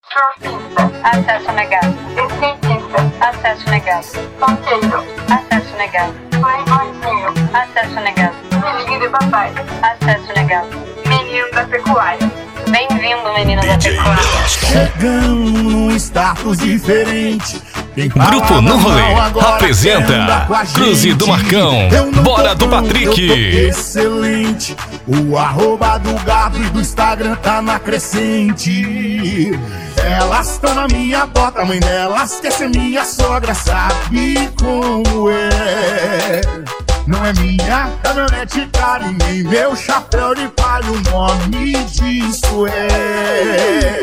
Surfista. Acesso negado. Skatista. Acesso negado. Funkeiro. Acesso negado. Playboyzinho. Acesso negado. Filhinho de papai. Acesso negado. Menino da pecuária. Bem-vindo, menino da pecuária. Chegando num status diferente. Grupo No Rolê apresenta Cruze do Marcão, Bora do Patrick. Excelente. O arroba do Gato e do Instagram tá na crescente. Elas tão na minha bota, mãe delas quer ser minha sogra, sabe como é? Não é minha caminhonete cara e nem meu chapéu de palha, o nome disso é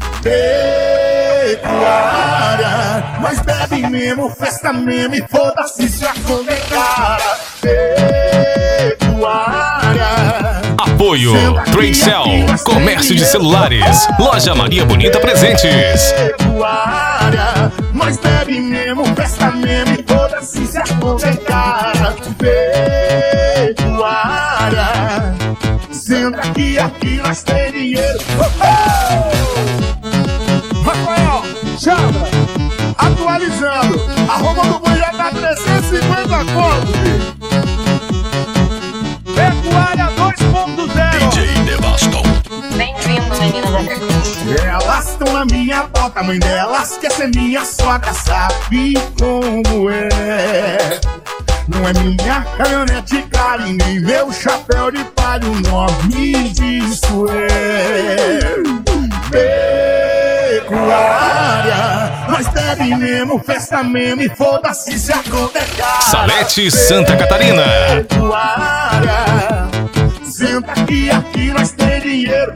pecuária. Mas bebe mesmo, festa mesmo e foda-se se a conta é cara. Pecuária. Apoio Tradecell, comércio de celulares, Loja Maria Bonita Presentes. Pecuária. Mas bebe mesmo, festa mesmo e foda-se se a conta é cara. Pecuária. Senta aqui nós tem dinheiro. Rafael, chama. Atualizando. Arroba do boi já tá 350 conto. Pecuária 2.0. DJ Devaston. Bem-vindo, menino da pecuária. Elas tão na minha bota, mãe delas quer ser minha sogra, sabe como é? Não é minha caminhonete cara e nem meu chapéu de palha, o nome disso é pecuária. Mas bebe mesmo, festa mesmo e foda-se se a conta é cara. Salete, Santa Catarina. Pecuária. Senta aqui nós tem dinheiro.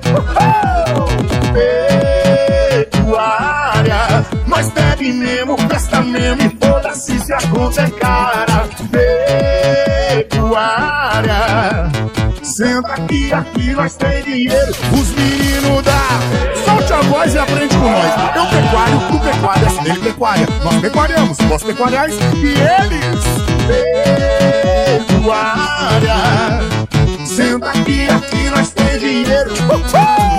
Pecuária. Mas bebe mesmo, festa mesmo e foda-se se a conta é cara. Pecuária. Senta aqui nós tem dinheiro. Os meninos da solte a voz e aprende com nós. Eu pecuário, tu pecuárias, ele pecuária. Nós pecuariamos, vós pecuariais e eles pecuária. Senta aqui nós tem dinheiro.